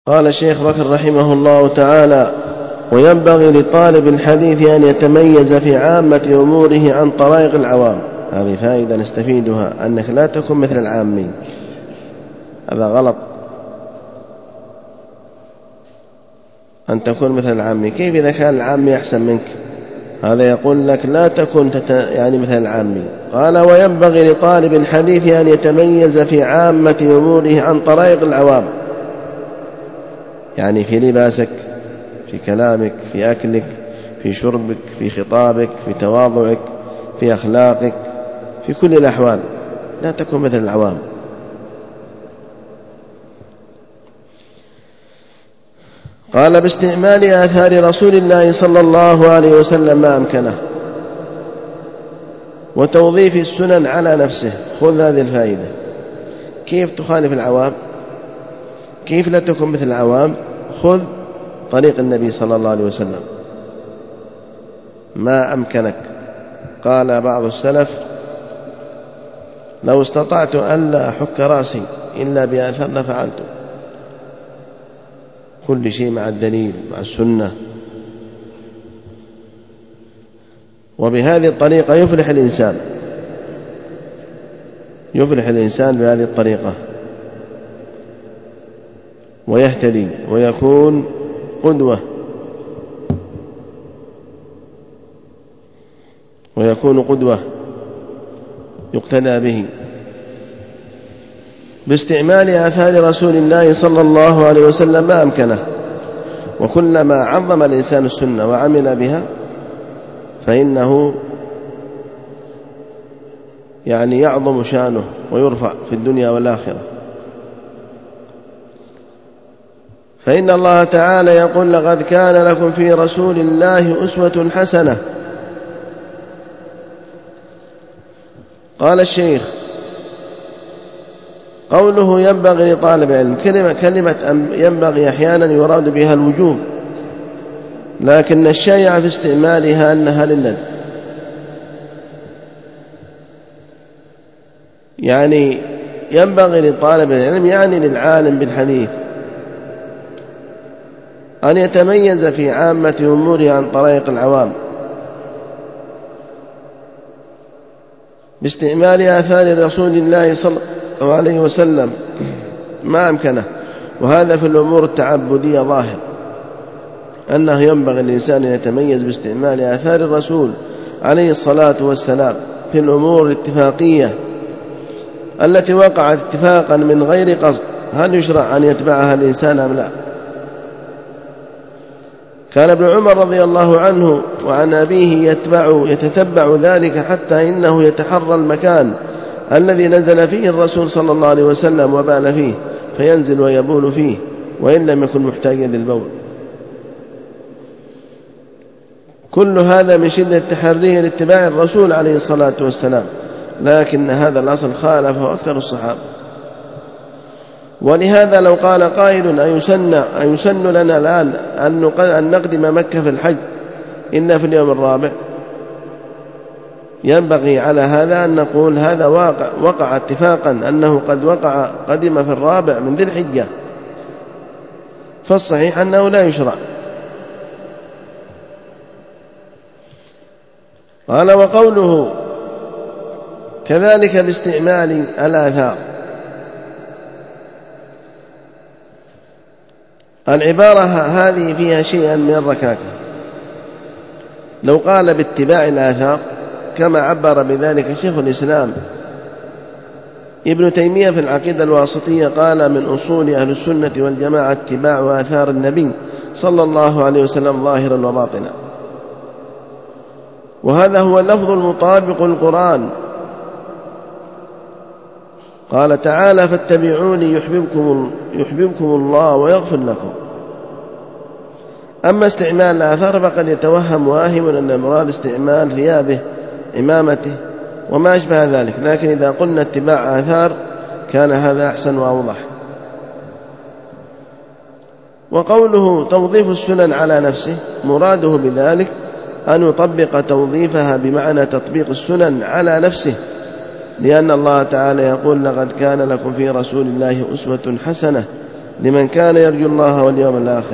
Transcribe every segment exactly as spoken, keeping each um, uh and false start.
قال الشيخ بكر رحمه الله تعالى: وينبغي لطالب الحديث أن يتميز في عامة أموره عن طرائق العوام. هذه فائدة نستفيدها، أنك لا تكن مثل العامي، هذا غلط أن تكون مثل العامي. كيف إذا كان العامي أحسن منك؟ هذا يقول لك لا تكن تت... يعني مثل العامي. قال: وينبغي لطالب الحديث أن يتميز في عامة أموره عن طرائق العوام، يعني في لباسك، في كلامك، في أكلك، في شربك، في خطابك، في تواضعك، في أخلاقك، في كل الأحوال، لا تكن مثل العوام. قال: باستعمال آثار رسول الله صلى الله عليه وسلم ما أمكنه، وتوظيف السنن على نفسه. خذ هذه الفائدة. كيف تخالف العوام؟ كيف لا تكن مثل العوام؟ خذ طريق النبي صلى الله عليه وسلم ما أمكنك. قال بعض السلف: لو استطعت أن لا أحك رأسي إلا بآثار لفعلت. كل شيء مع الدليل، مع السنة. وبهذه الطريقة يفلح الإنسان، يفلح الإنسان بهذه الطريقة ويهتدي ويكون قدوة، ويكون قدوة يقتدى به. باستعمال آثار رسول الله صلى الله عليه وسلم ما أمكنه. وكلما عظم الإنسان السنة وعمل بها فإنه يعني يعظم شانه ويرفع في الدنيا والآخرة. فإن الله تعالى يقول: لقد كان لكم في رسول الله أسوة حسنة. قال الشيخ: قوله ينبغي لطالب علم، كلمة, كلمة ينبغي أحيانا يراد بها الوجوب، لكن الشائع في استعمالها أنها للندب، يعني ينبغي لطالب العلم يعني للعالم بالحديث أن يتميز في عامة أموره عن طريق العوام باستعمال آثار رسول الله صلى الله عليه وسلم ما أمكنه. وهذا في الأمور التعبدية ظاهر، أنه ينبغي الإنسان أن يتميز باستعمال آثار الرسول عليه الصلاة والسلام في الأمور الاتفاقية التي وقعت اتفاقا من غير قصد، هل يشرع أن يتبعها الإنسان أم لا؟ كان ابن عمر رضي الله عنه وعن أبيه يتبع يتتبع ذلك، حتى إنه يتحرى المكان الذي نزل فيه الرسول صلى الله عليه وسلم وبال فيه، فينزل ويبول فيه وإن لم يكن محتاجا للبول. كل هذا من شدة تحريه لاتباع الرسول عليه الصلاة والسلام، لكن هذا الأصل خالفه أكثر الصحابة. ولهذا لو قال قائل: أيسن, أيسن لنا الآن أن نقدم مكة في الحج إلا في اليوم الرابع؟ ينبغي على هذا أن نقول هذا واقع وقع اتفاقا أنه قد وقع قدم في الرابع من ذي الحجة، فالصحيح أنه لا يشرع. قال: وقوله كذلك باستعمال الآثار، العبارة هذه فيها شيئا من الركاكة. لو قال باتباع الآثار كما عبر بذلك شيخ الإسلام ابن تيمية في العقيدة الواسطية، قال: من أصول أهل السنة والجماعة اتباع آثار النبي صلى الله عليه وسلم ظاهرا وباطنا. وهذا هو اللفظ المطابق للقرآن. قال تعالى: فاتبعوني يحببكم, يحببكم الله ويغفر لكم. أما استعمال الآثار فقد يتوهم واهم أن المراد استعمال ثيابه، إمامته وما أشبه ذلك، لكن إذا قلنا اتباع آثار كان هذا أحسن وأوضح. وقوله توظيف السنن على نفسه، مراده بذلك أن يطبق توظيفها بمعنى تطبيق السنن على نفسه، لأن الله تعالى يقول: لقد كان لكم في رسول الله أسوة حسنة لمن كان يرجو الله واليوم الآخر.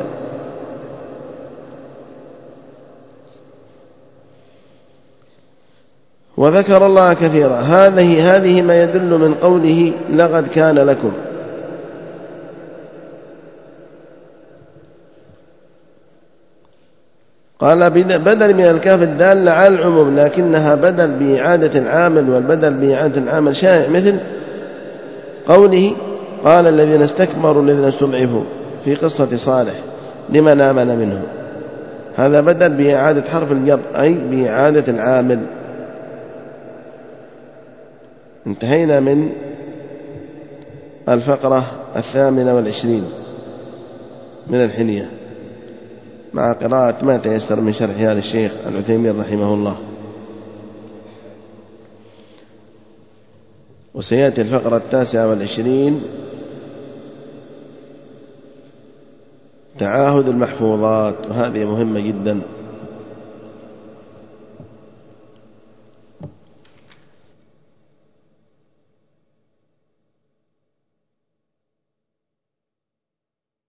وذكر الله كثيرا. هذه هذه ما يدل من قوله لقد كان لكم. قال بدل من الكاف الدالة على العموم، لكنها بدل بإعادة العامل، والبدل بإعادة العامل شائع، مثل قوله قال الذين استكبروا الذين استضعفوا في قصة صالح لمن آمن منهم. هذا بدل بإعادة حرف الجر، أي بإعادة العامل. انتهينا من الفقرة الثامنة والعشرين من الحلية، مع قراءة ما تيسر من شرحها للشيخ العثيمين رحمه الله. وسيأتي الفقرة التاسعة والعشرين، تعاهد المحفوظات، وهذه مهمة جدا.